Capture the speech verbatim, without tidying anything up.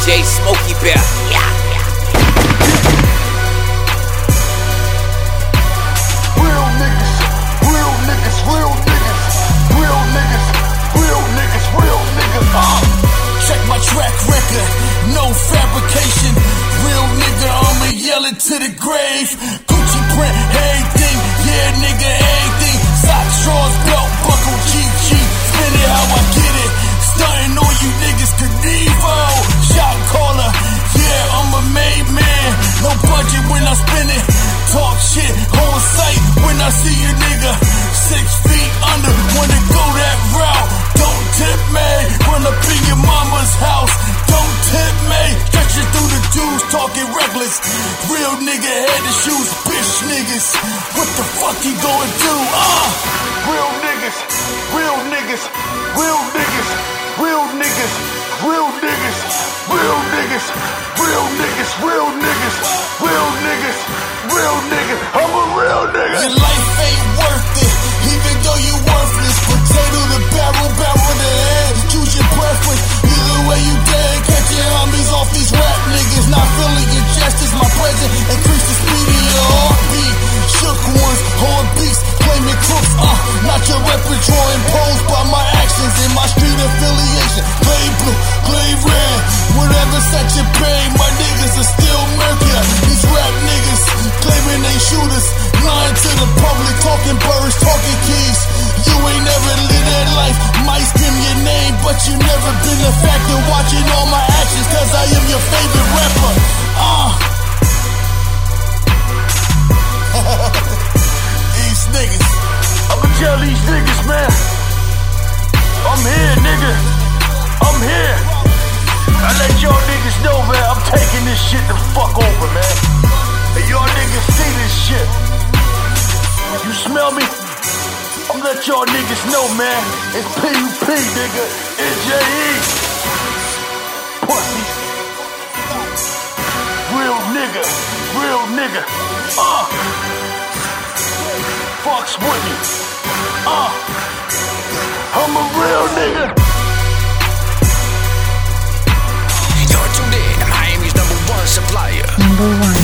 J Smokey Bear. Yeah. Real niggas, real niggas, real niggas, real niggas, real niggas, real niggas. Uh, check my track record, no fabrication. Real nigga, I'ma yell it to the grave. Gucci print, everything, yeah nigga, everything. Socks, drawers, belt, buckle, G G. Spin it how I get it. Stuntin' on you niggas, Knievo. Shot caller, yeah, I'm a made man. No budget when I spin it. Talk shit on sight when I see a nigga. Six feet under, wanna go that route. Don't tip me, run up in your mama's house. Don't tip me, stretching through the Jews, talking reckless. Real nigga had the shoes, bitch niggas. What the fuck he gonna do? Ah, uh, real niggas, real niggas, real niggas, real niggas, real niggas, real niggas, real niggas, real niggas, real niggas, real niggas. I'm a real nigga. Your life ain't worth it, even though you worthless. Potato the barrel, barrel the head. Choose your preference. Either way you dead, catch your homies off these rap niggas. Not feeling your justice, my presence increase the speed of your heartbeat. Shook ones, hard beats, claiming crooks. Uh, not your repertoire imposed by my actions and my street affiliation. Play blue, play red, whatever set you pay. My niggas are still murky. These rap niggas claiming they shooters, lying to the public, talking birds, talking keys. You ain't never lived that life. Might scream your name, but you never been a factor. Watching all my actions, cause I am your favorite rapper. Uh. These niggas, I'ma tell these niggas, man, I'm here, nigga. I'm here. I let y'all niggas know, man, I'm taking this shit the fuck over, man. And y'all niggas see this shit. You smell me? I'm let y'all niggas know, man. It's P U P, nigga. N J E. Pussies. Real nigga. Real nigga. Uh. Fucks with me. Uh. I'm a real nigga. You're tuned in to Miami's number one supplier. Number one.